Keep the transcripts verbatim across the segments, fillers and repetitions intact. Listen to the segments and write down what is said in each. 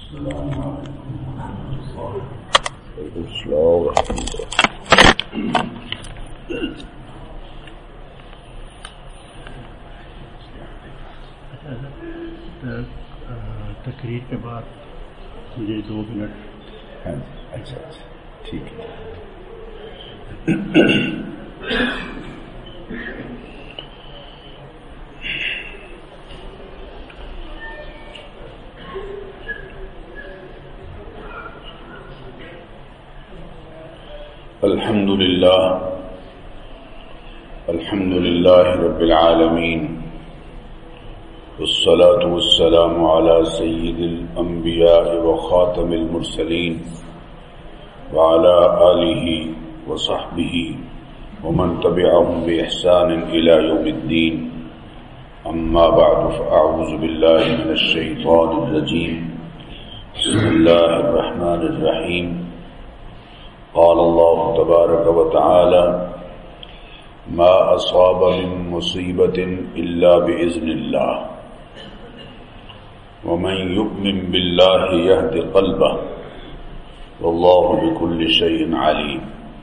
السلام علیکم ورحمۃ اللہ۔ تقریر کے بعد مجھے دو منٹ۔ اچھا اچھا ٹھیک ہے۔ الحمد للہ الحمد للہ رب العالمین، والصلاة والسلام على سید الانبیاء وخاتم المرسلین وعلى آلہ وصحبہ ومن تبعهم بإحسان إلى يوم الدين، اما بعد فأعوذ باللہ من الشیطان الرجیم، بسم اللہ الرحمن الرحیم۔ قال الله تبارك وتعالى: ما أصاب من مصيبة إلا بإذن الله، ومن يؤمن بالله يهد قلبه، والله بكل شيء عليم۔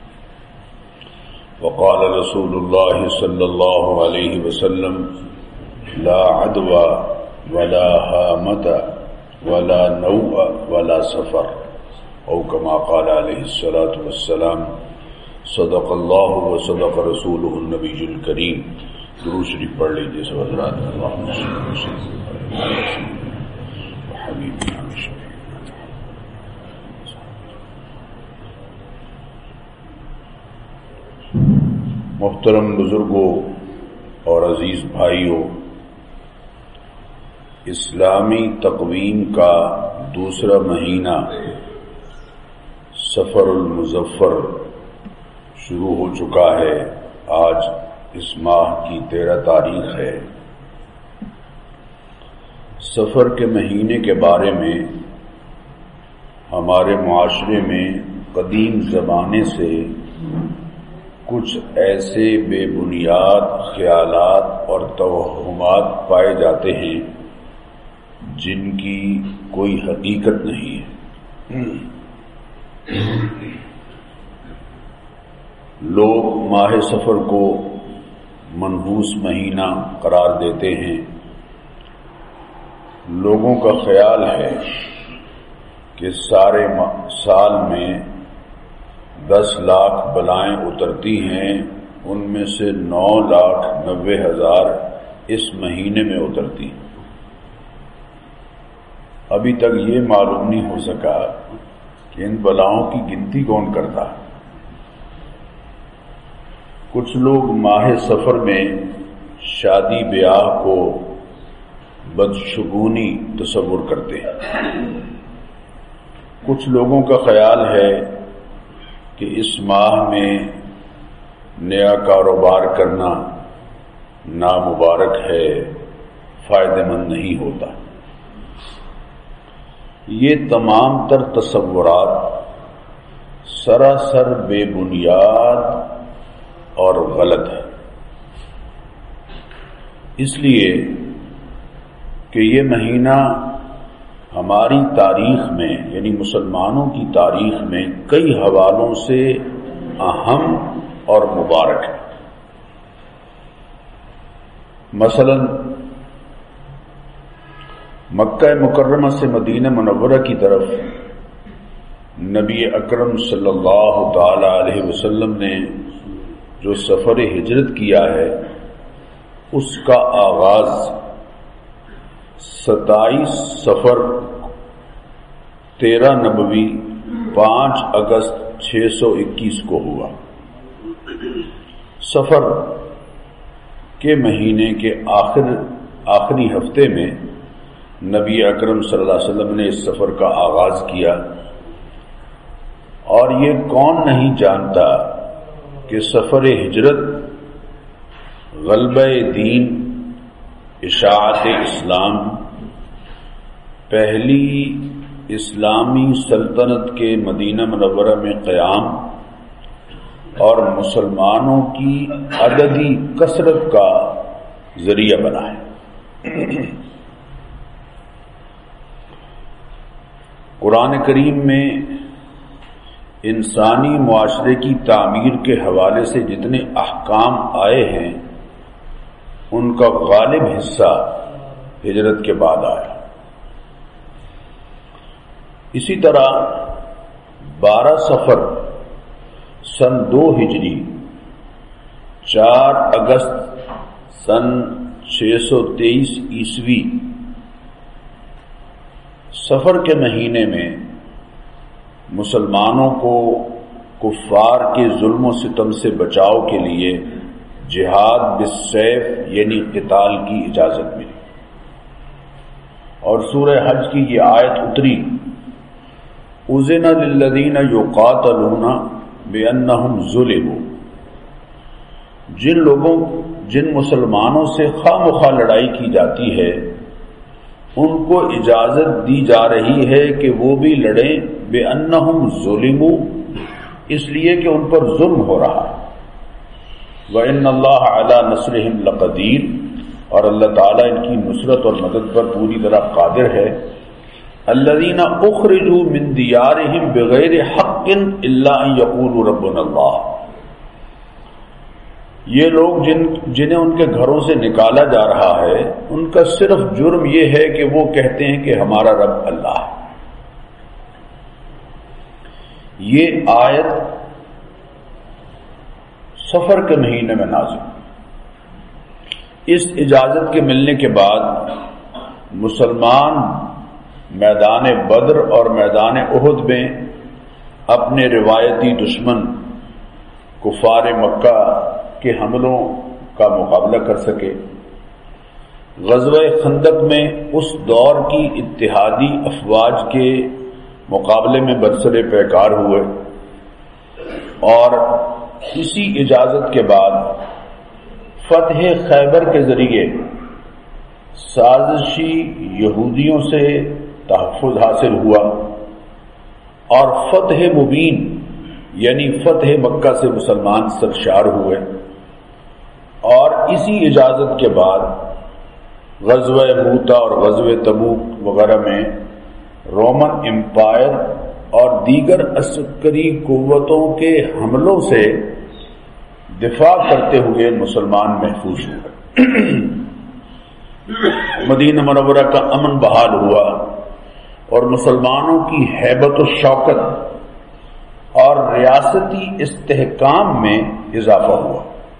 وقال رسول الله صلى الله عليه وسلم: لا عدوى ولا هامة ولا نوء ولا سفر، او كما قال علیہ الصلاۃ والسلام۔ صدق اللہ و صدق رسولہ النبی الکریم۔ درود شریف پڑھ لیجیے سب حضرات۔ اللہم صل علی حبیبنا محترم بزرگوں اور عزیز بھائیوں، اسلامی تقویم کا دوسرا مہینہ سفر المظفر شروع ہو چکا ہے۔ آج اس ماہ کی تیرہ تاریخ ہے۔ سفر کے مہینے کے بارے میں ہمارے معاشرے میں قدیم زمانے سے کچھ ایسے بے بنیاد خیالات اور توہمات پائے جاتے ہیں جن کی کوئی حقیقت نہیں ہے۔ لوگ ماہ سفر کو منحوس مہینہ قرار دیتے ہیں۔ لوگوں کا خیال ہے کہ سارے سال میں دس لاکھ بلائیں اترتی ہیں، ان میں سے نو لاکھ نوے ہزار اس مہینے میں اترتی ہیں۔ ابھی تک یہ معلوم نہیں ہو سکا کہ ان بلاؤں کی گنتی کون کرتا ہے۔ کچھ لوگ ماہ سفر میں شادی بیاہ کو بدشگونی تصور کرتے ہیں۔ کچھ لوگوں کا خیال ہے کہ اس ماہ میں نیا کاروبار کرنا نامبارک ہے، فائدہ مند نہیں ہوتا۔ یہ تمام تر تصورات سراسر بے بنیاد اور غلط ہے، اس لیے کہ یہ مہینہ ہماری تاریخ میں یعنی مسلمانوں کی تاریخ میں کئی حوالوں سے اہم اور مبارک ہے۔ مثلا مکہ مکرمہ سے مدینہ منورہ کی طرف نبی اکرم صلی اللہ تعالی علیہ وسلم نے جو سفر ہجرت کیا ہے، اس کا آغاز ستائیس سفر تیرہ نبوی پانچ اگست چھ سو اکیس کو ہوا۔ سفر کے مہینے کے آخر آخری ہفتے میں نبی اکرم صلی اللہ علیہ وسلم نے اس سفر کا آغاز کیا، اور یہ کون نہیں جانتا کہ سفر ہجرت غلبہ دین، اشاعت اسلام، پہلی اسلامی سلطنت کے مدینہ منورہ میں قیام اور مسلمانوں کی عددی کثرت کا ذریعہ بنا ہے۔ قرآن کریم میں انسانی معاشرے کی تعمیر کے حوالے سے جتنے احکام آئے ہیں ان کا غالب حصہ ہجرت کے بعد آیا. اسی طرح بارہ صفر سن دو ہجری، چار اگست سن چھ سو تیئیس عیسوی صفر کے مہینے میں مسلمانوں کو کفار کے ظلم و ستم سے بچاؤ کے لیے جہاد بالسیف یعنی قتال کی اجازت ملی، اور سورہ حج کی یہ آیت اتری، اذن للذین یقاتلون بانہم ظلموا. جن لوگوں جن مسلمانوں سے خواہ مخواہ لڑائی کی جاتی ہے ان کو اجازت دی جا رہی ہے کہ وہ بھی لڑیں، بانہم ظلموا، اس لیے کہ ان پر ظلم ہو رہا ہے. وَإِنَّ اللَّهَ عَلَى نَصْرِهِمْ لَقَدِيرٌ، اور اللہ تعالیٰ ان کی نصرت اور مدد پر پوری طرح قادر ہے. الَّذِينَ أُخْرِجُوا مِن دِيَارِهِمْ بِغَيْرِ حَقٍّ إِلَّا أَن يَقُولُوا رَبُّنَا اللَّهُ. یہ لوگ جن جنہیں ان کے گھروں سے نکالا جا رہا ہے ان کا صرف جرم یہ ہے کہ وہ کہتے ہیں کہ ہمارا رب اللہ ہے. یہ آیت صفر کے مہینے میں نازل. اس اجازت کے ملنے کے بعد مسلمان میدان بدر اور میدان احد میں اپنے روایتی دشمن کفار مکہ کے حملوں کا مقابلہ کر سکے. غزوہ خندق میں اس دور کی اتحادی افواج کے مقابلے میں برسر پیکار ہوئے، اور اسی اجازت کے بعد فتح خیبر کے ذریعے سازشی یہودیوں سے تحفظ حاصل ہوا، اور فتح مبین یعنی فتح مکہ سے مسلمان سرشار ہوئے. اور اسی اجازت کے بعد غزوہ موتا اور غزوہ تبوک وغیرہ میں رومن امپائر اور دیگر عسکری قوتوں کے حملوں سے دفاع کرتے ہوئے مسلمان محفوظ ہوئے. مدینہ منورہ کا امن بحال ہوا اور مسلمانوں کی ہیبت و شوکت اور ریاستی استحکام میں اضافہ ہوا.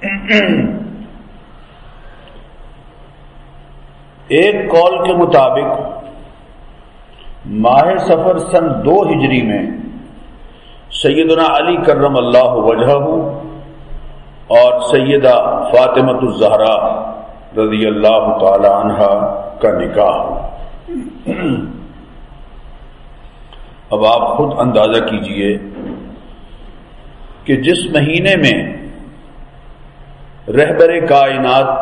ایک قول کے مطابق ماہ صفر سن دو ہجری میں سیدنا علی کرم اللہ وجہہ اور سیدہ فاطمۃ الزہرا رضی اللہ تعالی عنہا کا نکاح ہوا. اب آپ خود اندازہ کیجئے کہ جس مہینے میں رہبر کائنات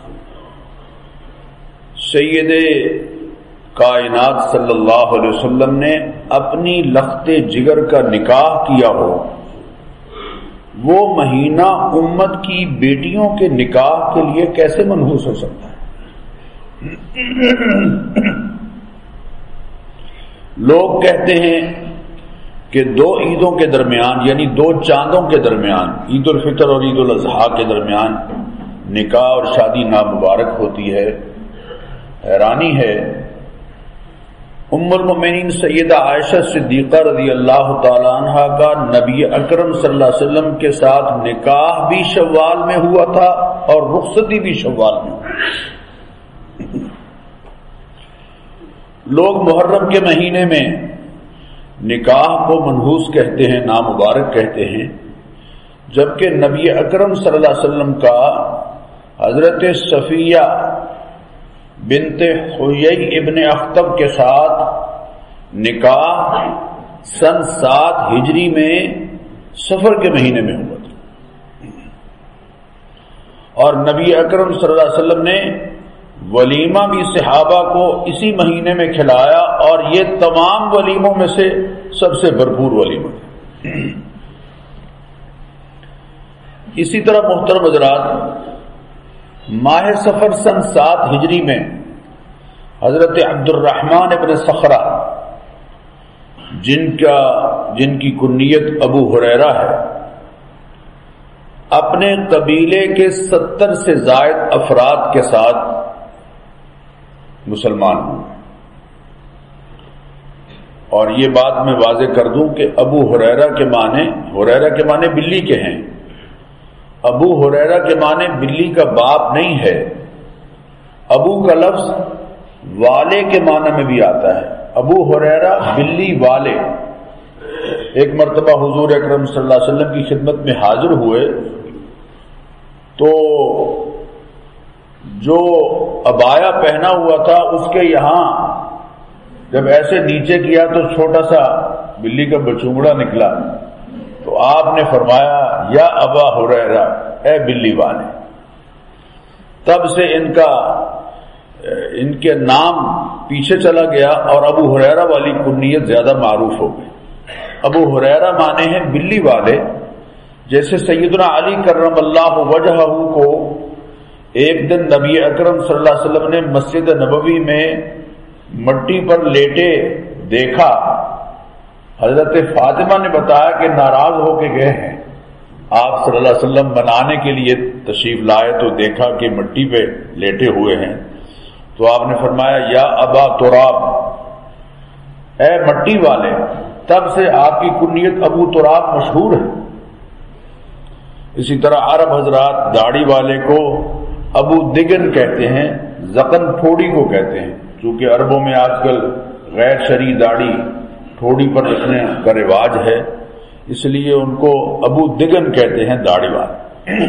سید کائنات صلی اللہ علیہ وسلم نے اپنی لخت جگر کا نکاح کیا ہو، وہ مہینہ امت کی بیٹیوں کے نکاح کے لیے کیسے منحوس ہو سکتا ہے؟ لوگ کہتے ہیں کہ دو عیدوں کے درمیان یعنی دو چاندوں کے درمیان، عید الفطر اور عید الاضحیٰ کے درمیان نکاح اور شادی نامبارک ہوتی ہے. حیرانی ہے، ام المؤمنین سیدہ عائشہ صدیقہ رضی اللہ تعالی عنہا کا نبی اکرم صلی اللہ علیہ وسلم کے ساتھ نکاح بھی شوال میں ہوا تھا اور رخصتی بھی شوال میں ہوئی. لوگ محرم کے مہینے میں نکاح کو منحوس کہتے ہیں، نامبارک کہتے ہیں، جبکہ نبی اکرم صلی اللہ علیہ وسلم کا حضرت صفیہ بنت حیی ابن اخطب کے ساتھ نکاح سن سات ہجری میں صفر کے مہینے میں ہوا تھا، اور نبی اکرم صلی اللہ علیہ وسلم نے ولیمہ بھی صحابہ کو اسی مہینے میں کھلایا، اور یہ تمام ولیموں میں سے سب سے بھرپور ولیمہ تھا. اسی طرح محترم حضرات، ماہ صفر سن سات ہجری میں حضرت عبد الرحمن ابن صخرہ جن کا جن کی کنیت ابو ہریرہ ہے، اپنے قبیلے کے ستر سے زائد افراد کے ساتھ مسلمان ہوئے۔ اور یہ بات میں واضح کر دوں کہ ابو ہریرہ کے معنی ہریرہ کے معنی بلی کے ہیں، ابو ہریرہ کے معنی بلی کا باپ نہیں ہے۔ ابو کا لفظ والے کے معنی میں بھی آتا ہے، ابو ہریرہ بلی والے۔ ایک مرتبہ حضور اکرم صلی اللہ علیہ وسلم کی خدمت میں حاضر ہوئے تو جو عبایا پہنا ہوا تھا اس کے یہاں جب ایسے نیچے کیا تو چھوٹا سا بلی کا بچونگڑا نکلا، تو آپ نے فرمایا یا ابا ہریرہ، اے بلی والے۔ تب سے ان کا ان کے نام پیچھے چلا گیا اور ابو ہریرہ والی کنیت زیادہ معروف ہو گئی۔ ابو ہریرہ مانے ہیں بلی والے۔ جیسے سیدنا علی کرم اللہ وجہہ کو ایک دن نبی اکرم صلی اللہ علیہ وسلم نے مسجد نبوی میں مٹی پر لیٹے دیکھا، حضرت فاطمہ نے بتایا کہ ناراض ہو کے گئے ہیں، آپ صلی اللہ علیہ وسلم بنانے کے لیے تشریف لائے تو دیکھا کہ مٹی پہ لیٹے ہوئے ہیں، تو آپ نے فرمایا یا ابا تراب، اے مٹی والے۔ تب سے آپ کی کنیت ابو تراب مشہور ہے۔ اسی طرح عرب حضرات داڑھی والے کو ابو دگن کہتے ہیں، زقن ٹھوڑی کو کہتے ہیں، چونکہ عربوں میں آج کل غیر شرعی داڑھی ٹھوڑی پر رکھنے کا رواج ہے، اس لیے ان کو ابو دگن کہتے ہیں داڑھی والے۔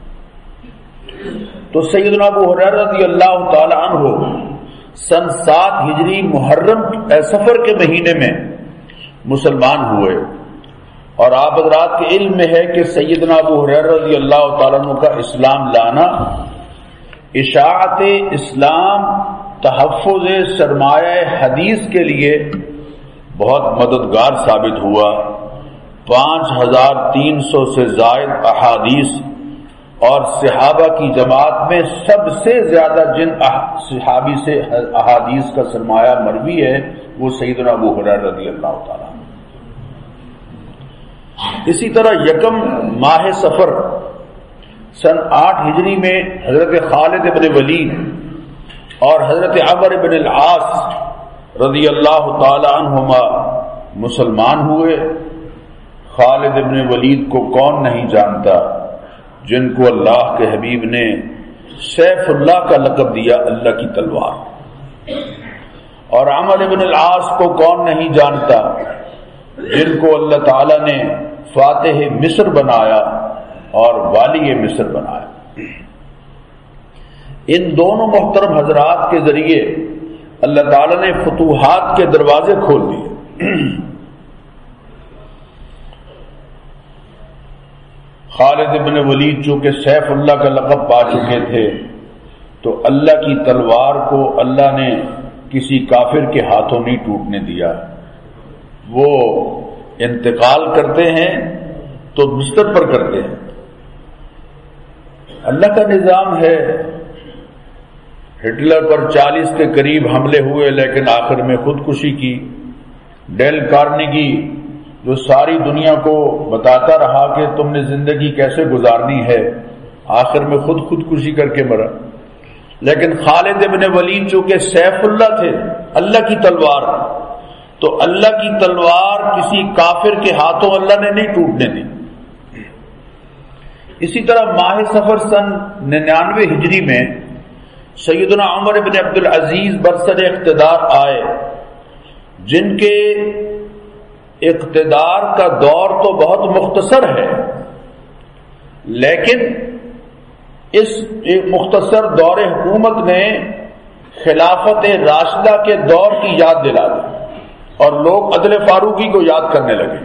تو سیدنا ابو ہریرہ رضی اللہ تعالی عنہ سن سات ہجری محرم سفر کے مہینے میں مسلمان ہوئے، اور آپ حضرات کے علم میں ہے کہ سیدنا ابو ہریرہ رضی اللہ تعالیٰ عنہ کا اسلام لانا اشاعت اسلام، تحفظ سرمایہ حدیث کے لیے بہت مددگار ثابت ہوا۔ پانچ ہزار تین سو سے زائد احادیث اور صحابہ کی جماعت میں سب سے زیادہ جن صحابی سے احادیث کا سرمایہ مروی ہے وہ سیدنا ابو ہریرہ رضی اللہ تعالیٰ۔ اسی طرح یکم ماہ سفر سن آٹھ ہجری میں حضرت خالد بن ولید اور حضرت عمر بن العاص رضی اللہ تعالی عنہما مسلمان ہوئے۔ خالد بن ولید کو کون نہیں جانتا، جن کو اللہ کے حبیب نے سیف اللہ کا لقب دیا، اللہ کی تلوار۔ اور عمر بن العاص کو کون نہیں جانتا، جن کو اللہ تعالی نے فاتح مصر بنایا اور والی مصر بنایا۔ ان دونوں محترم حضرات کے ذریعے اللہ تعالی نے فتوحات کے دروازے کھول دیے۔ خالد بن ولید چونکہ سیف اللہ کا لقب پا چکے تھے تو اللہ کی تلوار کو اللہ نے کسی کافر کے ہاتھوں نہیں ٹوٹنے دیا۔ وہ انتقال کرتے ہیں تو بستر پر کرتے ہیں، اللہ کا نظام ہے۔ ہٹلر پر چالیس کے قریب حملے ہوئے لیکن آخر میں خودکشی کی۔ ڈیل کارنیگی جو ساری دنیا کو بتاتا رہا کہ تم نے زندگی کیسے گزارنی ہے، آخر میں خود خودکشی کر کے مرا۔ لیکن خالد ابن ولید چونکہ سیف اللہ تھے، اللہ کی تلوار، تو اللہ کی تلوار کسی کافر کے ہاتھوں اللہ نے نہیں ٹوٹنے دی۔ اسی طرح ماہ سفر سن ننانوے ہجری میں سیدنا عمر بن عبد العزیز برسر اقتدار آئے، جن کے اقتدار کا دور تو بہت مختصر ہے، لیکن اس مختصر دور حکومت نے خلافت راشدہ کے دور کی یاد دلا دی اور لوگ عدل فاروقی کو یاد کرنے لگے۔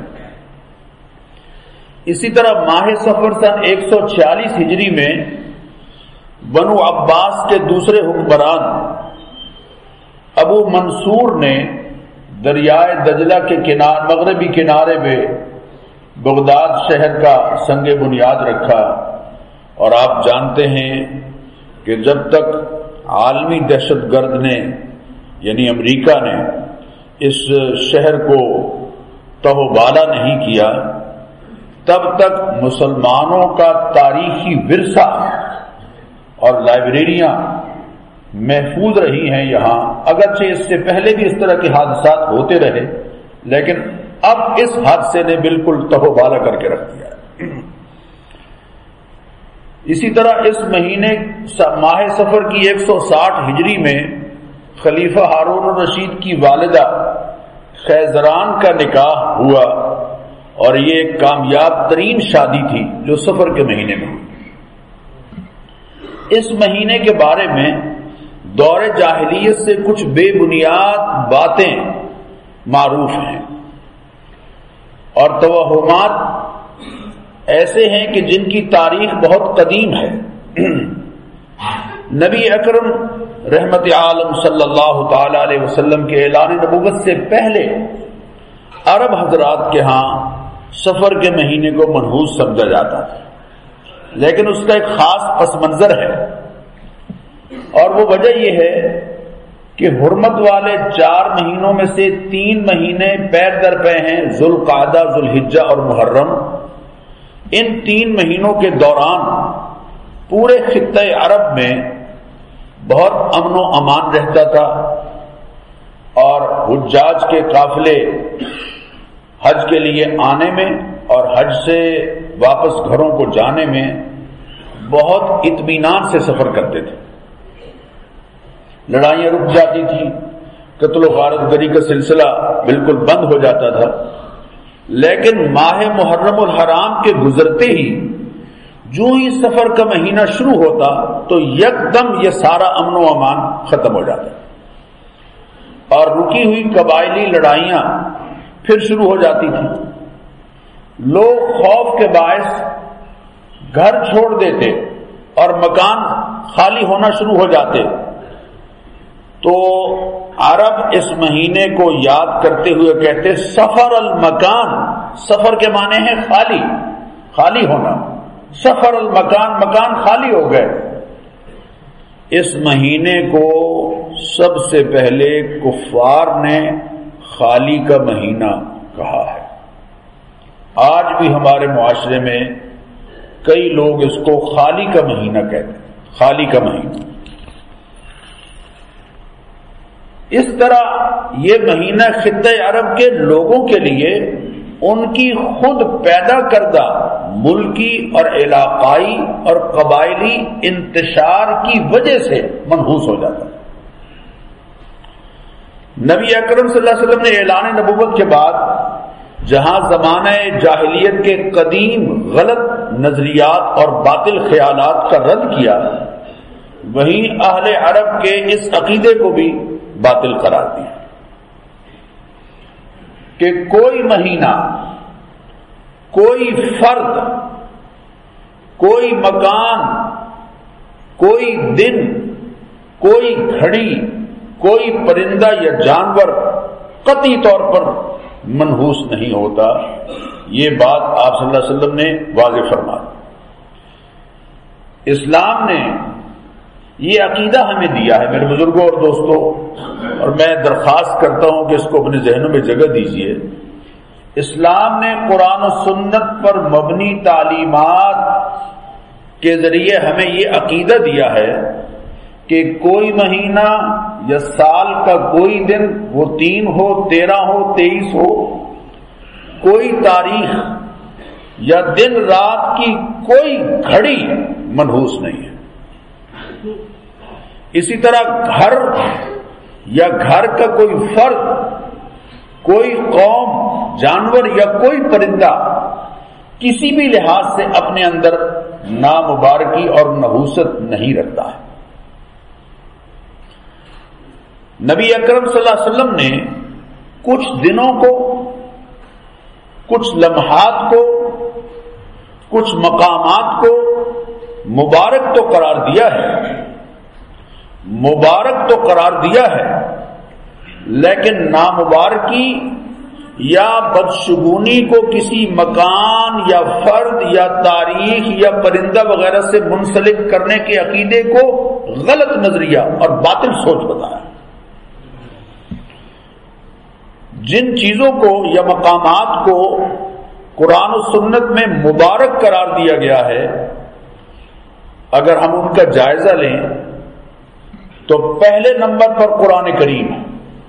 اسی طرح ماہ سفر سن ایک سو چھیالیس ہجری میں بنو عباس کے دوسرے حکمران ابو منصور نے دریائے دجلہ کے کنار مغربی کنارے میں بغداد شہر کا سنگ بنیاد رکھا، اور آپ جانتے ہیں کہ جب تک عالمی دہشت گرد نے یعنی امریکہ نے اس شہر کو تہوبالا نہیں کیا تب تک مسلمانوں کا تاریخی ورثہ اور لائبریریاں محفوظ رہی ہیں یہاں، اگرچہ اس سے پہلے بھی اس طرح کے حادثات ہوتے رہے، لیکن اب اس حادثے نے بالکل تہوبالا کر کے رکھ دیا ہے۔ اسی طرح اس مہینے ماہ سفر کی ایک سو ساٹھ ہجری میں خلیفہ ہارون الرشید کی والدہ خیزران کا نکاح ہوا، اور یہ ایک کامیاب ترین شادی تھی جو سفر کے مہینے میں ہوئی۔ اس مہینے کے بارے میں دور جاہلیت سے کچھ بے بنیاد باتیں معروف ہیں اور توہمات ایسے ہیں کہ جن کی تاریخ بہت قدیم ہے۔ نبی اکرم رحمت عالم صلی اللہ تعالی علیہ وسلم کے اعلان نبوت سے پہلے عرب حضرات کے ہاں سفر کے مہینے کو منحوس سمجھا جاتا تھا، لیکن اس کا ایک خاص پس منظر ہے، اور وہ وجہ یہ ہے کہ حرمت والے چار مہینوں میں سے تین مہینے پیر در پے ہیں، ذوالقعدہ، ذوالحجہ اور محرم۔ ان تین مہینوں کے دوران پورے خطہ عرب میں بہت امن و امان رہتا تھا، اور حجاج کے قافلے حج کے لیے آنے میں اور حج سے واپس گھروں کو جانے میں بہت اطمینان سے سفر کرتے تھے۔ لڑائیاں رک جاتی تھیں، قتل و غارت گری کا سلسلہ بالکل بند ہو جاتا تھا، لیکن ماہ محرم الحرام کے گزرتے ہی جو ہی سفر کا مہینہ شروع ہوتا تو یکدم یہ سارا امن و امان ختم ہو جاتا، اور رکی ہوئی قبائلی لڑائیاں پھر شروع ہو جاتی تھی۔ لوگ خوف کے باعث گھر چھوڑ دیتے اور مکان خالی ہونا شروع ہو جاتے، تو عرب اس مہینے کو یاد کرتے ہوئے کہتے سفر المکان۔ سفر کے معنی ہے خالی، خالی ہونا، سفر المکان، مکان خالی ہو گئے۔ اس مہینے کو سب سے پہلے کفار نے خالی کا مہینہ کہا ہے۔ آج بھی ہمارے معاشرے میں کئی لوگ اس کو خالی کا مہینہ کہتے ہیں، خالی کا مہینہ۔ اس طرح یہ مہینہ خطہ عرب کے لوگوں کے لیے ان کی خود پیدا کردہ ملکی اور علاقائی اور قبائلی انتشار کی وجہ سے منحوس ہو جاتا ہے۔ نبی اکرم صلی اللہ علیہ وسلم نے اعلان نبوت کے بعد جہاں زمانہ جاہلیت کے قدیم غلط نظریات اور باطل خیالات کا رد کیا، وہیں اہل عرب کے اس عقیدے کو بھی باطل قرار دیا کہ کوئی مہینہ، کوئی فرد، کوئی مکان، کوئی دن، کوئی گھڑی، کوئی پرندہ یا جانور قطعی طور پر منحوس نہیں ہوتا۔ یہ بات آپ صلی اللہ علیہ وسلم نے واضح فرما دی۔ اسلام نے یہ عقیدہ ہمیں دیا ہے میرے بزرگوں اور دوستوں، اور میں درخواست کرتا ہوں کہ اس کو اپنے ذہنوں میں جگہ دیجیے۔ اسلام نے قرآن و سنت پر مبنی تعلیمات کے ذریعے ہمیں یہ عقیدہ دیا ہے کہ کوئی مہینہ یا سال کا کوئی دن، وہ تین ہو، تیرہ ہو، تیئیس ہو، کوئی تاریخ یا دن رات کی کوئی گھڑی منحوس نہیں ہے۔ اسی طرح گھر یا گھر کا کوئی فرد، کوئی قوم، جانور یا کوئی پرندہ کسی بھی لحاظ سے اپنے اندر نامبارکی اور نحوست نہیں رکھتا ہے۔ نبی اکرم صلی اللہ علیہ وسلم نے کچھ دنوں کو، کچھ لمحات کو، کچھ مقامات کو مبارک تو قرار دیا ہے، مبارک تو قرار دیا ہے، لیکن نامبارکی یا بدشگونی کو کسی مکان یا فرد یا تاریخ یا پرندہ وغیرہ سے منسلک کرنے کے عقیدے کو غلط نظریہ اور باطل سوچ بتایا۔ جن چیزوں کو یا مقامات کو قرآن و سنت میں مبارک قرار دیا گیا ہے، اگر ہم ان کا جائزہ لیں تو پہلے نمبر پر قرآن کریم ہے۔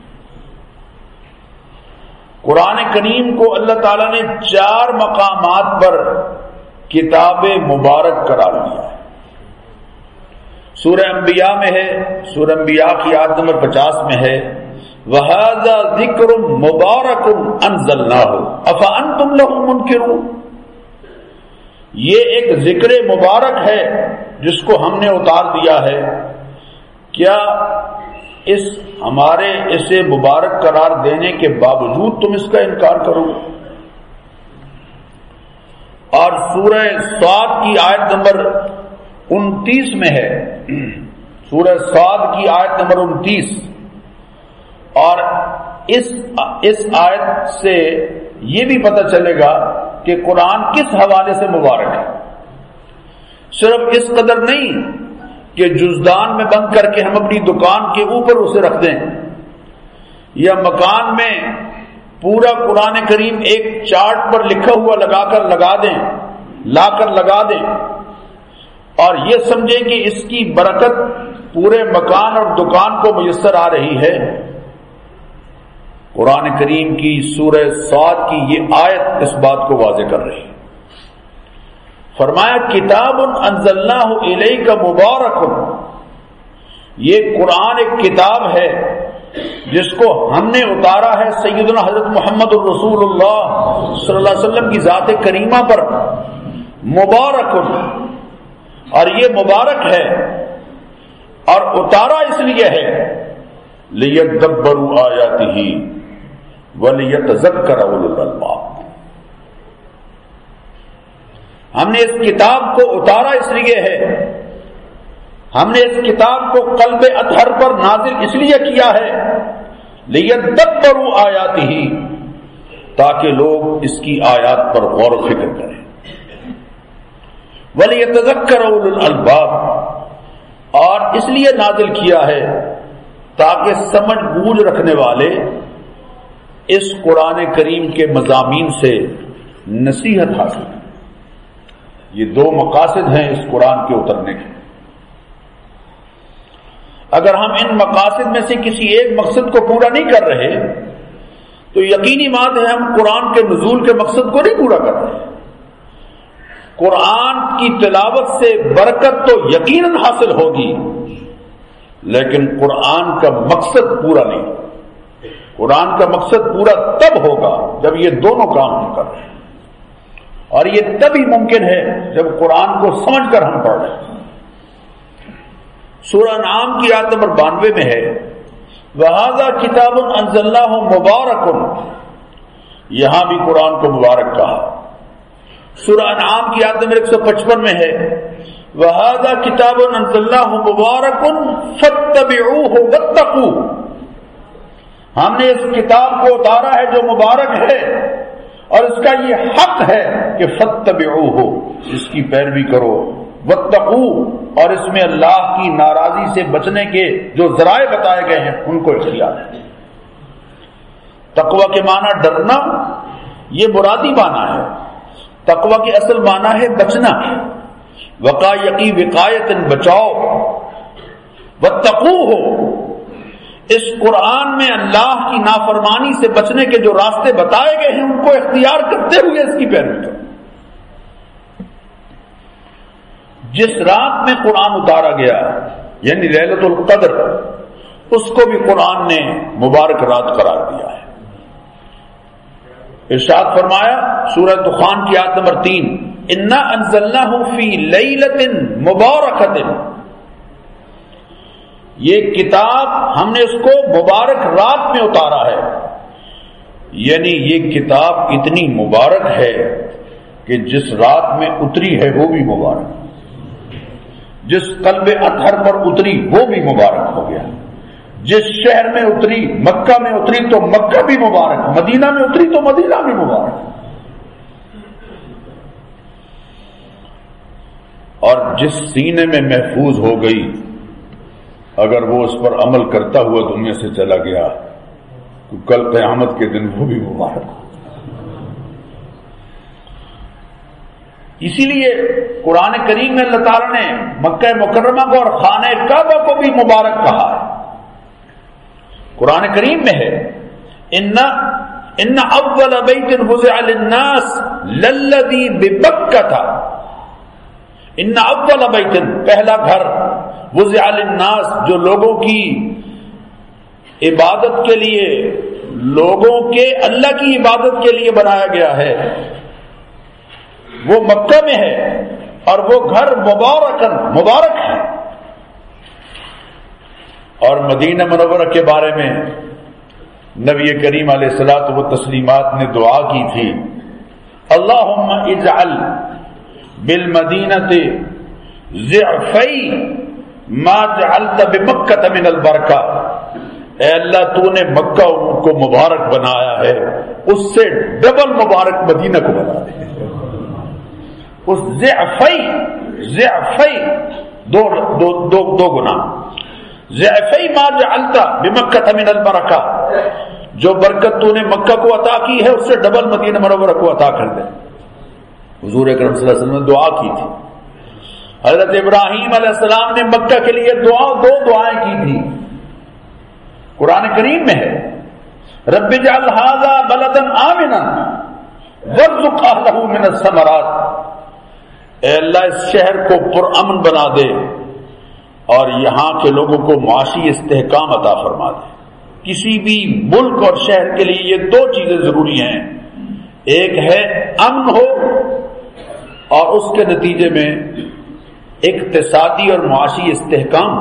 قرآن کریم کو اللہ تعالیٰ نے چار مقامات پر کتاب مبارک قرار دیا ہے۔ سورہ انبیاء میں ہے، سورہ انبیاء کی آیت نمبر پچاس میں ہے، وَهَذَا ذِكْرٌ مُبَارَكٌ أَنزَلْنَاهُ أَفَأَنْتُمْ لَهُ مُنْكِرُونَ۔ یہ ایک ذکر مبارک ہے جس کو ہم نے اتار دیا ہے، کیا اس ہمارے اسے مبارک قرار دینے کے باوجود تم اس کا انکار کرو گے؟ اور سورہ صاد کی آیت نمبر انتیس میں ہے، سورہ صاد کی آیت نمبر انتیس، اور اس اس آیت سے یہ بھی پتہ چلے گا کہ قرآن کس حوالے سے مبارک ہے۔ صرف اس قدر نہیں کہ جزدان میں بند کر کے ہم اپنی دکان کے اوپر اسے رکھ دیں، یا مکان میں پورا قرآن کریم ایک چارٹ پر لکھا ہوا لگا کر لگا دیں، لا کر لگا دیں، اور یہ سمجھیں کہ اس کی برکت پورے مکان اور دکان کو میسر آ رہی ہے۔ قرآن کریم کی سورہ صاد کی یہ آیت اس بات کو واضح کر رہی ہے۔ فرمایا کتاب انزلناہ الیک مبارک، یہ قرآن ایک کتاب ہے جس کو ہم نے اتارا ہے سیدنا حضرت محمد الرسول اللہ صلی اللہ علیہ وسلم کی ذات کریمہ پر، مبارک، اور یہ مبارک ہے اور اتارا اس لیے ہے لیدبروا آیاتہ ولیتذکر اولو الالباب۔ ہم نے اس کتاب کو اتارا اس لیے ہے، ہم نے اس کتاب کو قلب اطہر پر نازل اس لیے کیا ہے لیدبروا آیاتہ، تاکہ لوگ اس کی آیات پر غور و فکر کریں، ولیتذکر اولو الالباب، اور اس لیے نازل کیا ہے تاکہ سمجھ بوجھ رکھنے والے اس قرآن کریم کے مضامین سے نصیحت حاصل کریں۔ یہ دو مقاصد ہیں اس قرآن کے اترنے کے۔ اگر ہم ان مقاصد میں سے کسی ایک مقصد کو پورا نہیں کر رہے تو یقینی بات ہے ہم قرآن کے نزول کے مقصد کو نہیں پورا کر رہے۔ قرآن کی تلاوت سے برکت تو یقیناً حاصل ہوگی، لیکن قرآن کا مقصد پورا نہیں۔ قرآن کا مقصد پورا تب ہوگا جب یہ دونوں کام ہم کر رہے ہیں، اور یہ تبھی ممکن ہے جب قرآن کو سمجھ کر ہم پڑھ رہے ہیں۔ سورہ انعام کی آیت نمبر بانوے میں ہے وَهَذَا كِتَابٌ أَنزَلْنَاهُ مُبَارَكٌ، یہاں بھی قرآن کو مبارک کہا۔ سورہ انعام کی آیت نمبر ایک سو پچپن میں ہے وَهَذَا كِتَابٌ أَنزَلْنَاهُ مُبَارَكٌ فَاتَّبِعُوهُ وَاتَّقُوهُ، ہم نے اس کتاب کو اتارا ہے جو مبارک ہے، اور اس کا یہ حق ہے کہ فَاتَّبِعُوهُ، اس کی پیروی کرو، وَاتَّقُوهُ، اور اس میں اللہ کی ناراضی سے بچنے کے جو ذرائع بتائے گئے ہیں ان کو اختیار ہے۔ تقوی کے معنی ڈرنا، یہ مرادی معنی ہے۔ تقوی کی اصل معنی ہے بچنا، وقایقی وقایت، بچاؤ، وَاتَّقُوهُ، اس قرآن میں اللہ کی نافرمانی سے بچنے کے جو راستے بتائے گئے ہیں ان کو اختیار کرتے ہوئے اس کی پیروی کرو۔ جس رات میں قرآن اتارا گیا یعنی لیلۃ القدر، اس کو بھی قرآن نے مبارک رات قرار دیا ہے۔ ارشاد فرمایا سورہ دخان کی آیت نمبر تین انا انزلناہ فی لیلۃ مبارکۃ، یہ کتاب ہم نے اس کو مبارک رات میں اتارا ہے، یعنی یہ کتاب اتنی مبارک ہے کہ جس رات میں اتری ہے وہ بھی مبارک، جس قلب اطہر پر اتری وہ بھی مبارک ہو گیا، جس شہر میں اتری، مکہ میں اتری تو مکہ بھی مبارک، مدینہ میں اتری تو مدینہ بھی مبارک، اور جس سینے میں محفوظ ہو گئی اگر وہ اس پر عمل کرتا ہوا دنیا سے چلا گیا تو کل قیامت کے دن وہ بھی مبارک ہو۔ اسی لیے قرآن کریم میں اللہ تعالیٰ نے مکہ مکرمہ کو اور خانہ کعبہ کو بھی مبارک کہا ہے۔ قرآن کریم میں ہے ان ان اول بیت وضع للناس للذی ببکہ، ان اول بیت پہلا گھر وضع للناس جو لوگوں کی عبادت کے لیے، لوگوں کے اللہ کی عبادت کے لیے بنایا گیا ہے، وہ مکہ میں ہے، اور وہ گھر مبارکن مبارک ہے۔ اور مدینہ منورہ کے بارے میں نبی کریم علیہ الصلوۃ والتسلیمات نے دعا کی تھی، اللہم اجعل بالمدینۃ ضعفی ما جعلت بمکہ من البرکہ، اے اللہ تو نے مکہ کو مبارک بنایا ہے، اس سے ڈبل مبارک مدینہ کو بنا دے۔ اس ضعفی ضعفی دو دو دو, دو گنا، ضعفی ما جعلت بمکہ من البرکہ، جو برکت تو نے مکہ کو عطا کی ہے اس سے ڈبل مدینہ منورہ کو عطا کر دے۔ حضور اکرم صلی اللہ علیہ وسلم نے دعا کی تھی۔ حضرت ابراہیم علیہ السلام نے مکہ کے لیے دعا دو دعائیں کی تھی، قرآن کریم میں ہے رب اجعل ھذا بلدا آمنا وارزق اہلہ من الثمرات، اے اللہ اس شہر کو پرامن بنا دے اور یہاں کے لوگوں کو معاشی استحکام عطا فرما دے۔ کسی بھی ملک اور شہر کے لیے یہ دو چیزیں ضروری ہیں، ایک ہے امن ہو اور اس کے نتیجے میں اقتصادی اور معاشی استحکام۔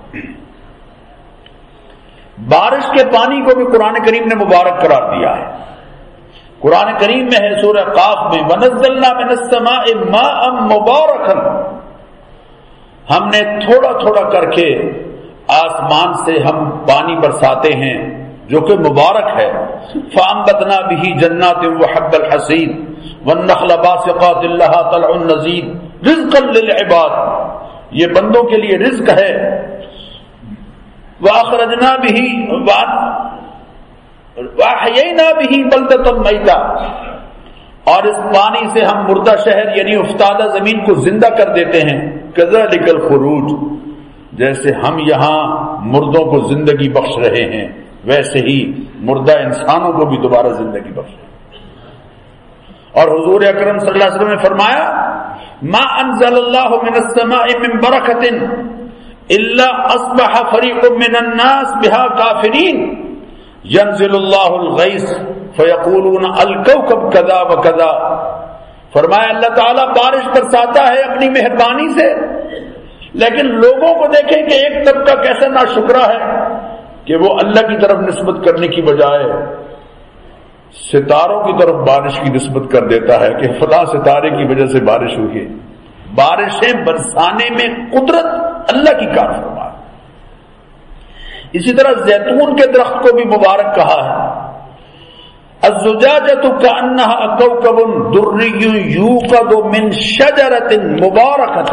بارش کے پانی کو بھی قرآن کریم نے مبارک قرار دیا ہے۔ قرآن کریم میں ہے سورہ قاف میں وَنَزَّلْنَا مِنَ السَّمَاءِ مَاءً مُبَارَكًا، ہم نے تھوڑا تھوڑا کر کے آسمان سے ہم پانی برساتے ہیں جو کہ مبارک ہے، فَأَنبَتْنَا بِهِ جَنَّاتٍ وَحَبَّ الْحَصِيدِ وَالنَّخْلَ بَاسِقَاتٍ لَهَا طَلْعٌ نَضِيدٌ رِزْقًا لِلْعِبَادِ، یہ بندوں کے لیے رزق ہے۔ وَأَخْرَجْنَا بِهِ وَأَحْيَيْنَا بِهِ بَلْدَةً مَيْتًا، اور اس پانی سے ہم مردہ شہر یعنی افتادہ زمین کو زندہ کر دیتے ہیں۔ كَذَلِكَ الْخُرُوجُ، جیسے ہم یہاں مردوں کو زندگی بخش رہے ہیں ویسے ہی مردہ انسانوں کو بھی دوبارہ زندگی بخشے۔ اور حضور اکرم صلی اللہ علیہ وسلم نے فرمایا ما انزل اللہ من السماء من برکۃ الا اصبح فریق من الناس بها کافرین ينزل اللہ الغیث فیقولون الکوكب کذا وکذا، فرمایا اللہ تعالیٰ بارش برساتا ہے اپنی مہربانی سے، لیکن لوگوں کو دیکھیں کہ ایک طبقہ کیسا ناشکرا ہے کہ وہ اللہ کی طرف نسبت کرنے کی بجائے ستاروں کی طرف بارش کی نسبت کر دیتا ہے کہ فلاں ستارے کی وجہ سے بارش ہوئی ہے۔ بارشیں برسانے میں قدرت اللہ کی کار فرما۔ اسی طرح زیتون کے درخت کو بھی مبارک کہا ہے، الزجاجۃ کأنها کوکب دری یوقد من شجرۃ مبارکۃ۔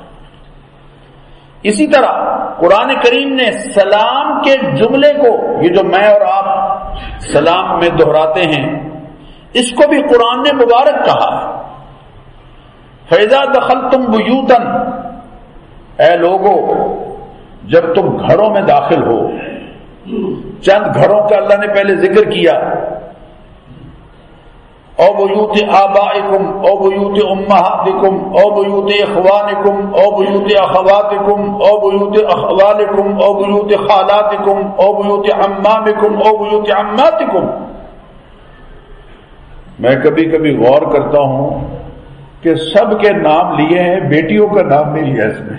اسی طرح قرآن کریم نے سلام کے جملے کو، یہ جو میں اور آپ سلام میں دہراتے ہیں، اس کو بھی قرآن نے مبارک کہا ہے۔ فَإِذَا دَخَلْتُمْ بُيُوتًا، اے لوگو جب تم گھروں میں داخل ہو، چند گھروں کا اللہ نے پہلے ذکر کیا، او بیوت آبائکم او بیوت امہاتکم او بیوت اخوانکم او بیوت اخواتکم او بیوت اخوالکم او بیوت خالاتکم او بیوت عمامکم او بیوت عماتکم۔ میں کبھی کبھی غور کرتا ہوں کہ سب کے نام لیے ہیں، بیٹیوں کا نام نہیں لیا اس میں۔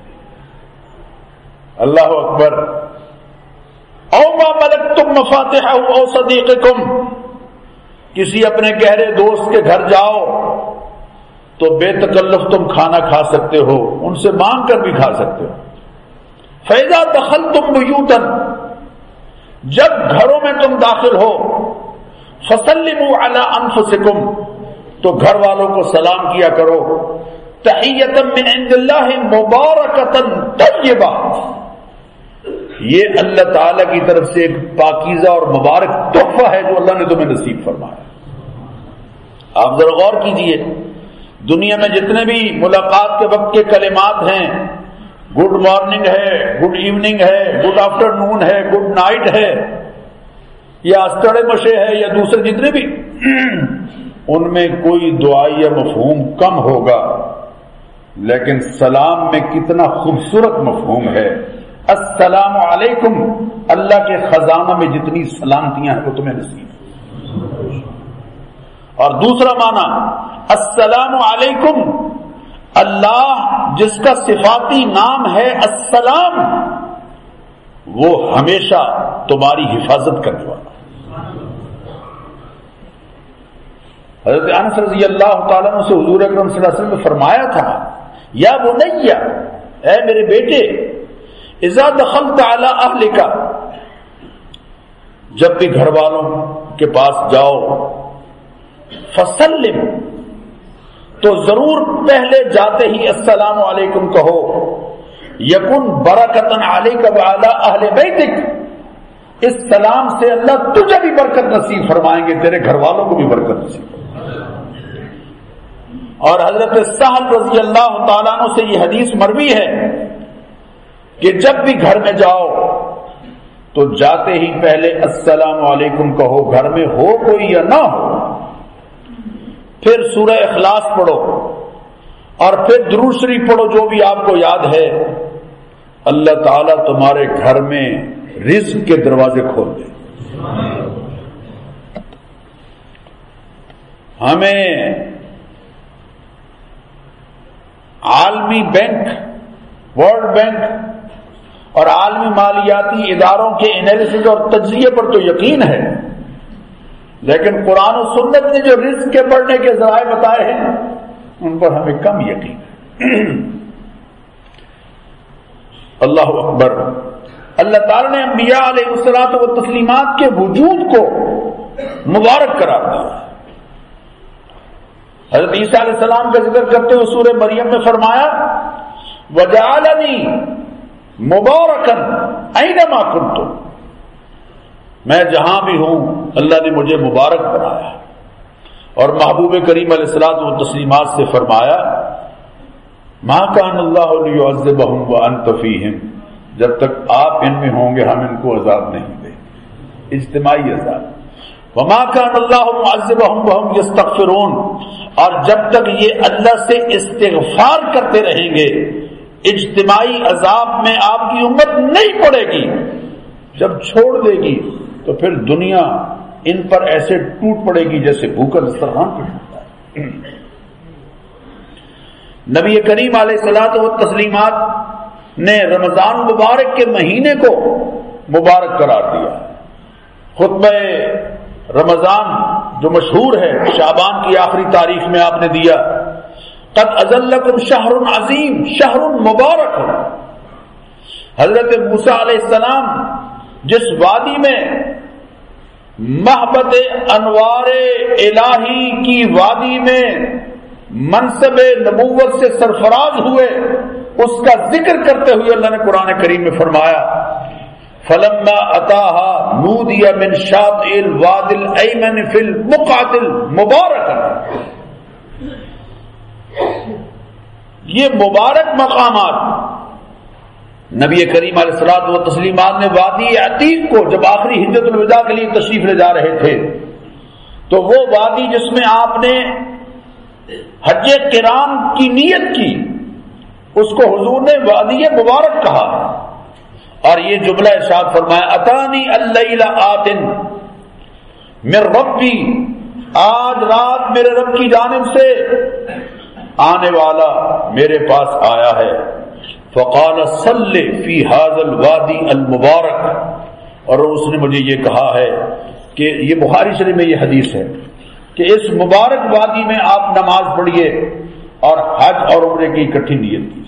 اللہ اکبر۔ او ما ملکتم مفاتحہ او صدیقکم، کسی اپنے گہرے دوست کے گھر جاؤ تو بے تکلف تم کھانا کھا سکتے ہو، ان سے مانگ کر بھی کھا سکتے ہو۔ فَإِذَا دَخَلْتُمْ بُيُوتًا، جب گھروں میں تم داخل ہو، فَسَلِّمُوا عَلَىٰ أَنفُسِكُمْ، تو گھر والوں کو سلام کیا کرو، تَحِيَّةً مِّنْ عِندِ اللَّهِ مُبَارَكَةً طَيِّبَةً، یہ اللہ تعالی کی طرف سے ایک پاکیزہ اور مبارک تحفہ ہے جو اللہ نے تمہیں نصیب فرمایا۔ آپ ذرا غور کیجئے، دنیا میں جتنے بھی ملاقات کے وقت کے کلمات ہیں، گڈ مارننگ ہے، گڈ ایوننگ ہے، گڈ آفٹر نون ہے، گڈ نائٹ ہے، یا استڑے مشے ہے، یا دوسرے جتنے بھی، ان میں کوئی دعائی یا مفہوم کم ہوگا، لیکن سلام میں کتنا خوبصورت مفہوم ہے۔ السلام علیکم، اللہ کے خزانہ میں جتنی سلامتیاں ہیں وہ تمہیں نصیب ہے۔ اور دوسرا معنی السلام علیکم، اللہ جس کا صفاتی نام ہے السلام، وہ ہمیشہ تمہاری حفاظت کرنے والا۔ حضرت انس رضی اللہ تعالیٰ عنہ سے حضور اکرم صلی اللہ علیہ وسلم نے فرمایا تھا، یا بنیا، اے میرے بیٹے، اذا دخلت علی اہلک، جب بھی گھر والوں کے پاس جاؤ، فسلم، تو ضرور پہلے جاتے ہی السلام علیکم کہو، یکن برکتن علیک وعلی اہل بیتک، اس سلام سے اللہ تجھے بھی برکت نصیب فرمائیں گے، تیرے گھر والوں کو بھی برکت نصیب فرمائیں گے۔ اور حضرت سہل رضی اللہ تعالیٰ عنہ سے یہ حدیث مروی ہے کہ جب بھی گھر میں جاؤ تو جاتے ہی پہلے السلام علیکم کہو، گھر میں ہو کوئی یا نہ ہو، پھر سورہ اخلاص پڑھو، اور پھر درود شریف پڑھو جو بھی آپ کو یاد ہے، اللہ تعالیٰ تمہارے گھر میں رزق کے دروازے کھول دے۔ ہمیں عالمی بینک، ورلڈ بینک اور عالمی مالیاتی اداروں کے انالیسس اور تجزیے پر تو یقین ہے، لیکن قرآن و سنت نے جو رزق کے بڑھنے کے ذرائع بتائے ہیں ان پر ہمیں کم یقین ہے۔ اللہ اکبر۔ اللہ تعالی نے انبیاء علیہ الصلوۃ والتسلیمات کے وجود کو مبارک قرار دیا۔ حضرت عیسیٰ علیہ السلام کا ذکر کرتے ہوئے سورہ مریم میں فرمایا، وَجَعَلَنِي مُبَارَكًا أَيْنَمَا كُنتُ، میں جہاں بھی ہوں اللہ نے مجھے مبارک بنایا۔ اور محبوب کریم علیہ الصلوۃ والتسلیمات سے فرمایا، مَا كَانَ اللَّهُ لِيُعَذِّبَهُمْ وَأَنْتَ فِيهِمْ، جب تک آپ ان میں ہوں گے ہم ان کو عذاب نہیں دیں گے، اجتماعی عذاب۔ وَمَا كَانَ اللَّهُ مُعَذِّبَهُمْ وَهُمْ يَسْتَغْفِرُونَ، اور جب تک یہ اللہ سے استغفار کرتے رہیں گے اجتماعی عذاب میں آپ کی امت نہیں پڑے گی۔ جب چھوڑ دے گی تو پھر دنیا ان پر ایسے ٹوٹ پڑے گی جیسے بھوکا دسترخوان پہ ٹوٹتا ہے۔ نبی کریم علیہ الصلوۃ والتسلیمات نے رمضان مبارک کے مہینے کو مبارک قرار دیا۔ خطبہ رمضان جو مشہور ہے شعبان کی آخری تاریخ میں آپ نے دیا، قد اذلکم شہر عظیم شہر مبارک۔ حضرت موسیٰ علیہ السلام جس وادی میں محبت انوار الہی کی وادی میں منصب نبوت سے سرفراز ہوئے، اس کا ذکر کرتے ہوئے اللہ نے قرآن کریم میں فرمایا، فلما اتاها نودی من شاطئ الواد الایمن فی البقعۃ المبارکہ۔ یہ مبارک مقامات نبی کریم علیہ الصلوۃ والتسلیمات نے وادی عتیق کو جب آخری حجۃ الوداع کے لیے تشریف لے جا رہے تھے تو وہ وادی جس میں آپ نے حج قران کی نیت کی اس کو حضور نے وادی مبارک کہا، اور یہ جملہ ارشاد فرمایا، اتانی اللیل آت من ربی، آج رات میرے رب کی جانب سے آنے والا میرے پاس آیا ہے، فقال صلی فی ھذا الوادی المبارک، اور اس نے مجھے یہ کہا ہے کہ یہ بخاری شریف میں یہ حدیث ہے کہ اس مبارک وادی میں آپ نماز پڑھیے اور حج اور عمرے کی اکٹھی نیت کیجیے۔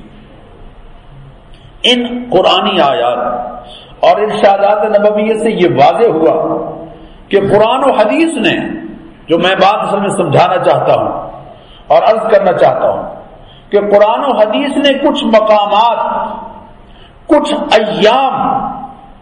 ان قرآنی آیات اور ارشادات نبویہ سے یہ واضح ہوا کہ قرآن و حدیث نے، جو میں بات اصل میں سمجھانا چاہتا ہوں اور عرض کرنا چاہتا ہوں کہ قرآن و حدیث نے کچھ مقامات، کچھ ایام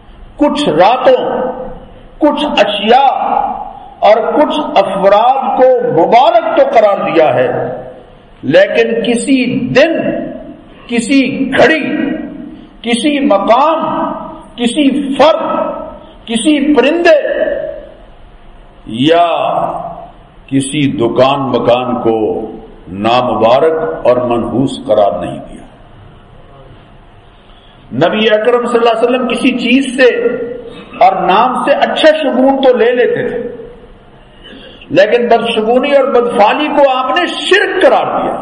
کچھ راتوں، کچھ اشیاء اور کچھ افراد کو مبارک تو قرار دیا ہے، لیکن کسی دن، کسی گھڑی، کسی مقام، کسی فرد، کسی پرندے یا کسی دکان مکان کو نامبارک اور منحوس قرار نہیں دیا۔ نبی اکرم صلی اللہ علیہ وسلم کسی چیز سے اور نام سے اچھا شگون تو لے لیتے تھے، لیکن بدشگونی اور بدفعلی کو آپ نے شرک قرار دیا۔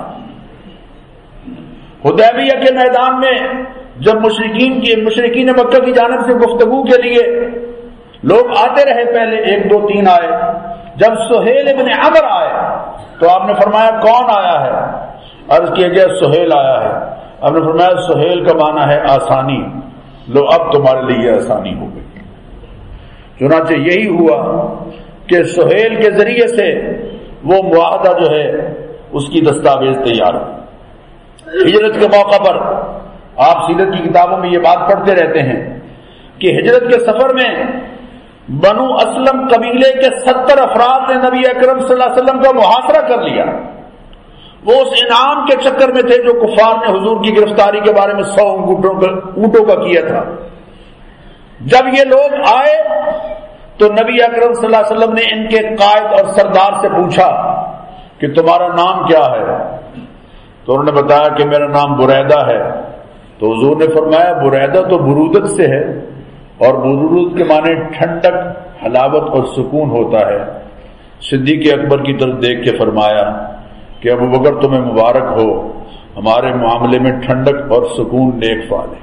حدیبیہ کے میدان میں جب مشرکین کی مشرکین مکہ کی جانب سے گفتگو کے لیے لوگ آتے رہے، پہلے ایک دو تین آئے، جب سہیل ابن عمر آئے تو آپ نے فرمایا کون آیا ہے؟ عرض کیا گیا سہیل آیا ہے۔ آپ نے فرمایا سہیل کا معنی ہے آسانی، لو اب تمہارے لیے آسانی ہو گئی۔ چنانچہ یہی ہوا کہ سہیل کے ذریعے سے وہ معاہدہ جو ہے اس کی دستاویز تیار ہوئی۔ ہجرت کے موقع پر آپ سیرت کی کتابوں میں یہ بات پڑھتے رہتے ہیں کہ ہجرت کے سفر میں بنو اسلم قبیلے کے ستر افراد نے نبی اکرم صلی اللہ علیہ وسلم کا محاصرہ کر لیا۔ وہ اس انعام کے چکر میں تھے جو کفار نے حضور کی گرفتاری کے بارے میں سو اونٹوں کا کیا تھا۔ جب یہ لوگ آئے تو نبی اکرم صلی اللہ علیہ وسلم نے ان کے قائد اور سردار سے پوچھا کہ تمہارا نام کیا ہے؟ تو انہوں نے بتایا کہ میرا نام بریدہ ہے۔ تو حضور نے فرمایا بریدہ تو برودت سے ہے، اور برودت کے معنی ٹھنڈک، حلاوت اور سکون ہوتا ہے۔ صدیق اکبر کی طرف دیکھ کے فرمایا کہ ابو بکر تمہیں مبارک ہو، ہمارے معاملے میں ٹھنڈک اور سکون نیک فعل ہے۔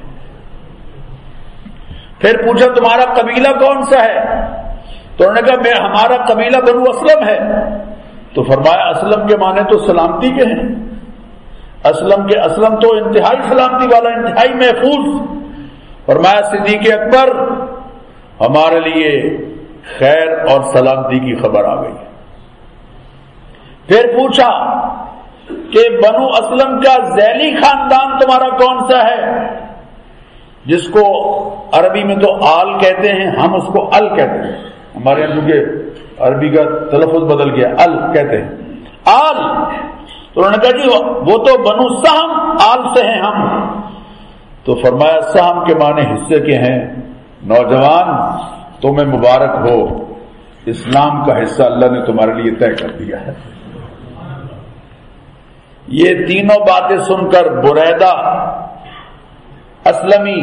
پھر پوچھا تمہارا قبیلہ کون سا ہے؟ تو انہوں نے کہا میں ہمارا قبیلہ بنو اسلم ہے۔ تو فرمایا اسلم کے معنی تو سلامتی کے ہیں، اسلم کے اسلم تو انتہائی سلامتی والا، انتہائی محفوظ۔ فرمایا صدیق اکبر ہمارے لیے خیر اور سلامتی کی خبر آ گئی۔ پھر پوچھا کہ بنو اسلم کا ذیلی خاندان تمہارا کون سا ہے، جس کو عربی میں تو آل کہتے ہیں، ہم اس کو ال کہتے ہیں، ہمارے یہاں کیونکہ عربی کا تلفظ بدل گیا، ال کہتے ہیں، آل۔ تو انہوں نے کہا جی وہ تو بنو سہم آل سے ہیں ہم۔ تو فرمایا سہم کے معنی حصے کے ہیں۔ نوجوان تمہیں مبارک ہو، اسلام کا حصہ اللہ نے تمہارے لیے طے کر دیا ہے۔ یہ تینوں باتیں سن کر بریدہ اسلمی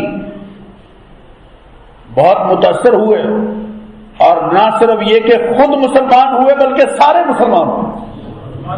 بہت متاثر ہوئے، اور نہ صرف یہ کہ خود مسلمان ہوئے بلکہ سارے مسلمان ہوئے،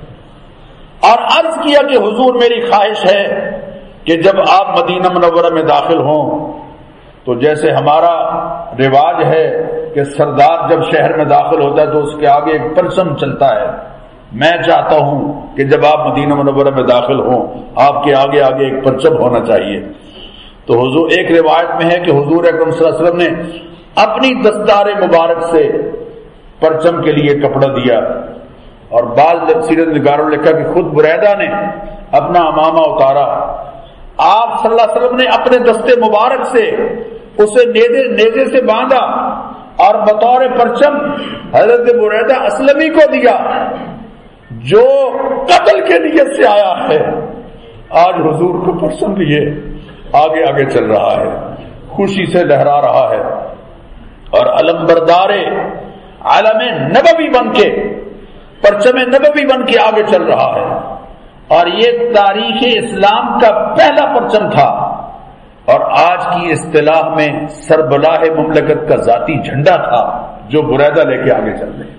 اور عرض کیا کہ حضور میری خواہش ہے کہ جب آپ مدینہ منورہ میں داخل ہوں تو جیسے ہمارا رواج ہے کہ سردار جب شہر میں داخل ہوتا ہے تو اس کے آگے ایک پرچم چلتا ہے، میں چاہتا ہوں کہ جب آپ مدینہ منورہ میں داخل ہوں آپ کے آگے آگے ایک پرچم ہونا چاہیے۔ تو حضور ایک روایت میں ہے کہ حضور اکرم صلی اللہ علیہ وسلم نے اپنی دستار مبارک سے پرچم کے لیے کپڑا دیا، اور بعض سیرت نگاروں نے لکھا کہ خود بریدہ نے اپنا امامہ اتارا، آپ صلی اللہ علیہ وسلم نے اپنے دستے مبارک سے اسے نیزے نیزے سے باندھا اور بطور پرچم حضرت بریدہ اسلمی کو دیا جو قتل کے نیت سے آیا ہے۔ آج حضور کو پرچم لیے آگے آگے چل رہا ہے، خوشی سے لہرا رہا ہے، اور علم بردار عالم نبوی بن کے، پرچم نبوی بن کے آگے چل رہا ہے۔ اور یہ تاریخ اسلام کا پہلا پرچم تھا، اور آج کی اصطلاح میں سربراہ مملکت کا ذاتی جھنڈا تھا جو بریدہ لے کے آگے چل رہے۔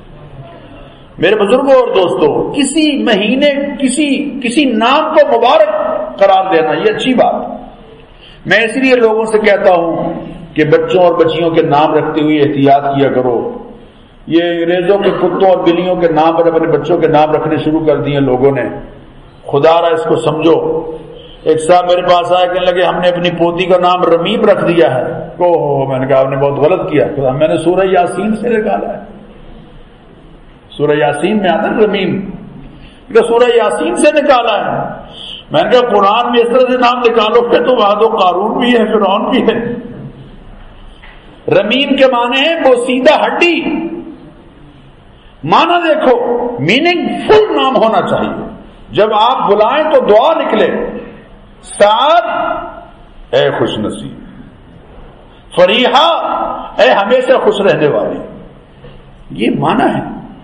میرے بزرگوں اور دوستوں، کسی مہینے کسی کسی نام کو مبارک قرار دینا یہ اچھی بات۔ میں اس لیے لوگوں سے کہتا ہوں کہ بچوں اور بچیوں کے نام رکھتے ہوئے احتیاط کیا کرو۔ یہ انگریزوں کے کتوں اور بلیوں کے نام پر اپنے بچوں کے نام رکھنے شروع کر دیے لوگوں نے، خدا را اس کو سمجھو۔ ایک صاحب میرے پاس آیا کہنے لگے ہم نے اپنی پوتی کا نام رمیم رکھ دیا ہے۔ اوہ، میں نے کہا آپ نے بہت غلط کیا، میں نے سورہ یاسین سے نکالا ہے، سورہ یاسین میں آتا ہے رمیم، کہ سورہ یاسین سے نکالا ہے۔ میں نے کہا قرآن میں اس طرح سے نام نکالو کہ تو وہاں تو قارون بھی ہے، فرعون بھی ہے۔ رمیم کے معنی ہے بوسیدہ ہڈی. معنی دیکھو، میننگ فل نام ہونا چاہیے. جب آپ بلائیں تو دعا نکلے، سعد اے خوش نصیب، فریحہ اے ہمیشہ خوش رہنے والی. یہ معنی ہے.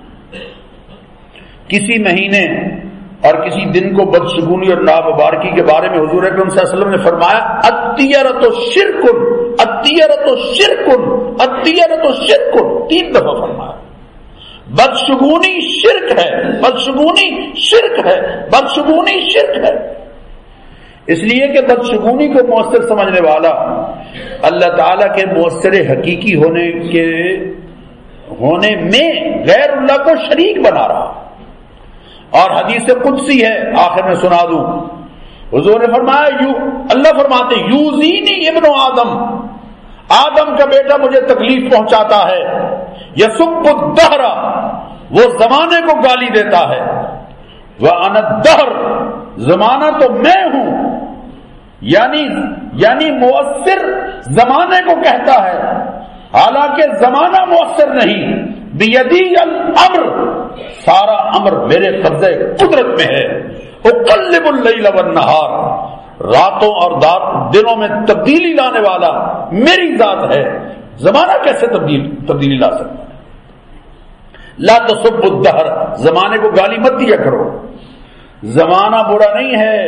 کسی مہینے اور کسی دن کو بدشگونی اور نامبارکی کے بارے میں حضور اکرم صلی اللہ علیہ وسلم نے فرمایا الطیرۃ شرک، الطیرۃ شرک، الطیرۃ شرک، تین دفعہ فرمایا. بدشگونی شرک ہے، بدشگونی شرک ہے، بدشگونی شرک ہے. اس لیے کہ بدشگونی کو مؤثر سمجھنے والا اللہ تعالیٰ کے مؤثر حقیقی ہونے کے ہونے میں غیر اللہ کو شریک بنا رہا. اور حدیث قدسی ہے، آخر میں سنا دوں. حضور نے فرمایا، یو اللہ فرماتے یوزینی ابن آدم، آدم کا بیٹا مجھے تکلیف پہنچاتا ہے. یسب الدہر، وہ زمانے کو گالی دیتا ہے. وَأَنَا الدَّهْرُ، زمانہ تو میں ہوں. یعنی یعنی مؤثر زمانے کو کہتا ہے، حالانکہ زمانہ مؤثر نہیں. بیدی الامر، سارا امر میرے قبضے قدرت میں ہے. اقلب اللیل والنہار، راتوں اور دنوں میں تبدیلی لانے والا میری ذات ہے. زمانہ کیسے تبدیل تبدیلی لا سکتا ہے؟ لا تسب الدہر، زمانے کو گالی مت دیا کرو. زمانہ برا نہیں ہے،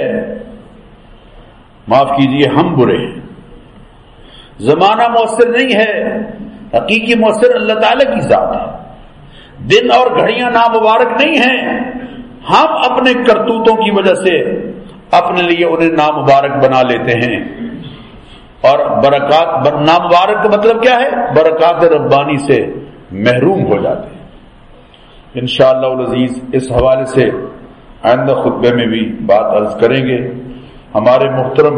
معاف کیجیے ہم برے ہیں. زمانہ مؤثر نہیں ہے، حقیقی مؤثر اللہ تعالی کی ذات ہے. دن اور گھڑیاں نامبارک نہیں ہیں، ہم اپنے کرتوتوں کی وجہ سے اپنے لیے انہیں نامبارک بنا لیتے ہیں. اور برکات نامبارک کا مطلب کیا ہے؟ برکات ربانی سے محروم ہو جاتے ہیں. انشاءاللہ العزیز اس حوالے سے آئندہ خطبے میں بھی بات عرض کریں گے. ہمارے محترم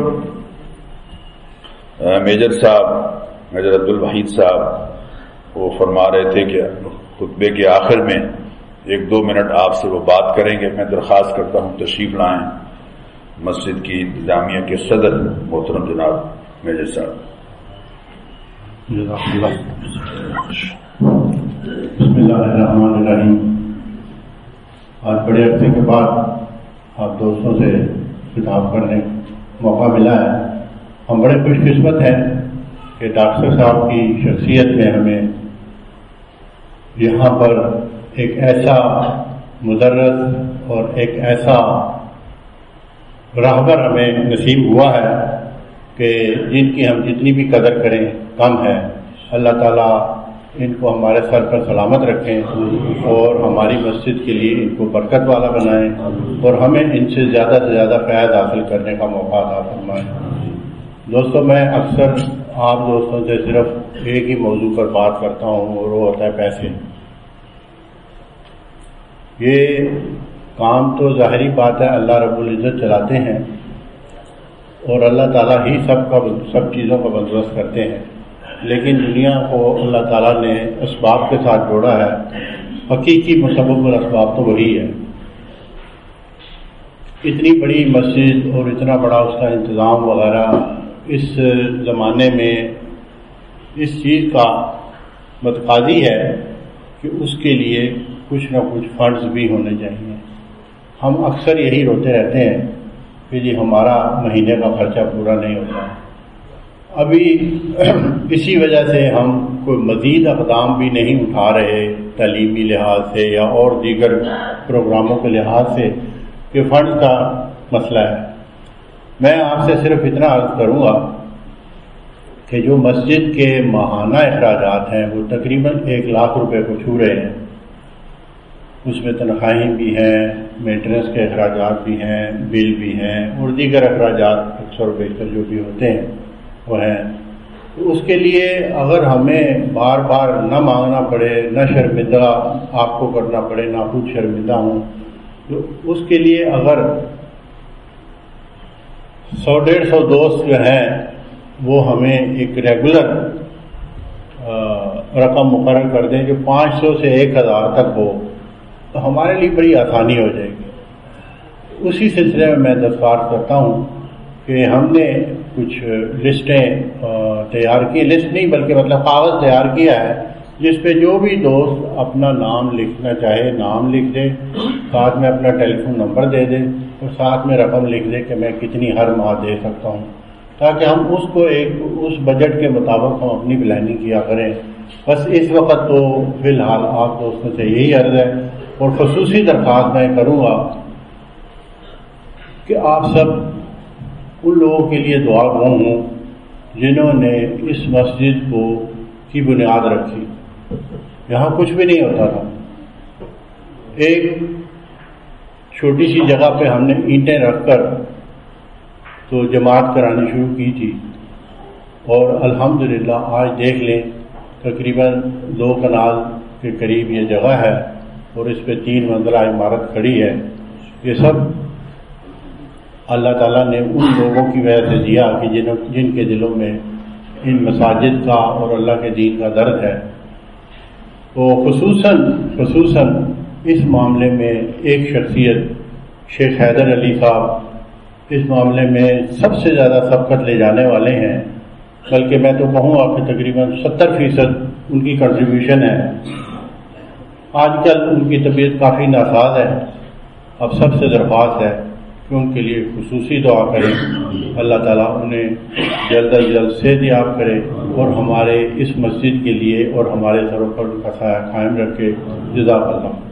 میجر صاحب، میجر عبد الوحید صاحب، وہ فرما رہے تھے کہ خطبے کے آخر میں ایک دو منٹ آپ سے وہ بات کریں گے. میں درخواست کرتا ہوں تشریف لائیں مسجد کی انتظامیہ کے صدر محترم جناب میجر صاحب. بسم اللہ الرحمن الرحیم. آج بڑے عرصے کے بعد آپ دوستوں سے خطاب کرنے کا موقع ملا ہے. ہم بڑے خوش قسمت ہیں کہ ڈاکٹر صاحب کی شخصیت میں ہمیں یہاں پر ایک ایسا مدرس اور ایک ایسا راہبر ہمیں نصیب ہوا ہے کہ جن کی ہم جتنی بھی قدر کریں کم ہے. اللہ تعالیٰ ان کو ہمارے سر پر سلامت رکھیں اور ہماری مسجد کے لیے ان کو برکت والا بنائیں اور ہمیں ان سے زیادہ سے زیادہ فیض حاصل کرنے کا موقع عطا فرمائیں. دوستوں، میں اکثر آپ دوستوں سے صرف ایک ہی موضوع پر بات کرتا ہوں اور وہ ہوتا ہے پیسے. یہ کام تو ظاہری بات ہے اللہ رب العزت چلاتے ہیں اور اللہ تعالیٰ ہی سب کا سب چیزوں کا بندوبست کرتے ہیں، لیکن دنیا کو اللہ تعالیٰ نے اسباب کے ساتھ جوڑا ہے. حقیقی مسبب الاسباب تو وہی ہے. اتنی بڑی مسجد اور اتنا بڑا اس کا انتظام وغیرہ اس زمانے میں اس چیز کا متقاضی ہے کہ اس کے لیے کچھ نہ کچھ فنڈز بھی ہونے چاہیے. ہم اکثر یہی روتے رہتے ہیں کہ جی ہمارا مہینے کا خرچہ پورا نہیں ہوتا. ابھی اسی وجہ سے ہم کوئی مزید اقدام بھی نہیں اٹھا رہے تعلیمی لحاظ سے یا اور دیگر پروگراموں کے لحاظ سے کہ فنڈز کا مسئلہ ہے. میں آپ سے صرف اتنا عرض کروں گا کہ جو مسجد کے ماہانہ اخراجات ہیں وہ تقریباً ایک لاکھ روپے کو چھو رہے ہیں. اس میں تنخواہیں بھی ہیں، مینٹننس کے اخراجات بھی ہیں، بل بھی ہیں اور دیگر اخراجات اکثر و بیشتر جو بھی ہوتے ہیں وہ ہیں. تو اس کے لیے اگر ہمیں بار بار نہ مانگنا پڑے، نہ شرمندہ آپ کو کرنا پڑے، نہ خود شرمندہ ہوں، تو اس کے لیے اگر سو ڈیڑھ سو دوست جو ہیں وہ ہمیں ایک ریگولر رقم مقرر کر دیں کہ پانچ سو سے ایک ہزار تک ہو تو ہمارے لیے بڑی آسانی ہو جائے گی. اسی سلسلے میں میں درخواست کرتا ہوں کہ ہم نے کچھ لسٹیں تیار کی، لسٹ نہیں بلکہ مطلب کاغذ تیار کیا ہے جس پہ جو بھی دوست اپنا نام لکھنا چاہے نام لکھ دے، ساتھ میں اپنا ٹیلی فون نمبر دے دے اور ساتھ میں رقم لکھ دے کہ میں کتنی ہر ماہ دے سکتا ہوں، تاکہ ہم اس کو ایک اس بجٹ کے مطابق ہم اپنی پلاننگ کیا کریں۔ بس اس وقت تو فی الحال آپ دوستوں سے یہی عرض ہے، اور خصوصی درخواست میں کروں گا کہ آپ سب ان لوگوں کے لیے دعا گو ہوں جنہوں نے اس مسجد کو کی بنیاد رکھی۔ یہاں کچھ بھی نہیں ہوتا تھا، ایک چھوٹی سی جگہ پہ ہم نے اینٹیں رکھ کر تو جماعت کرانی شروع کی تھی، اور الحمدللہ آج دیکھ لیں تقریباً دو کنال کے قریب یہ جگہ ہے اور اس پہ تین منزلہ عمارت کھڑی ہے۔ یہ سب اللہ تعالیٰ نے ان لوگوں کی وجہ سے دیا کہ جن جن کے دلوں میں ان مساجد کا اور اللہ کے دین کا درد ہے۔ تو خصوصاً خصوصاً اس معاملے میں ایک شخصیت شیخ حیدر علی صاحب اس معاملے میں سب سے زیادہ سبقت لے جانے والے ہیں، بلکہ میں تو کہوں گا کہ تقریباً ستر فیصد ان کی کنٹریبیوشن ہے۔ آج کل ان کی طبیعت کافی ناساز ہے، اب سب سے درخواست ہے کہ ان کے لیے خصوصی دعا کریں، اللہ تعالیٰ انہیں جلد از جلد صحت یاب کرے اور ہمارے اس مسجد کے لیے اور ہمارے سروں پر ان کا سایہ قائم رکھے۔ جزاک اللہ۔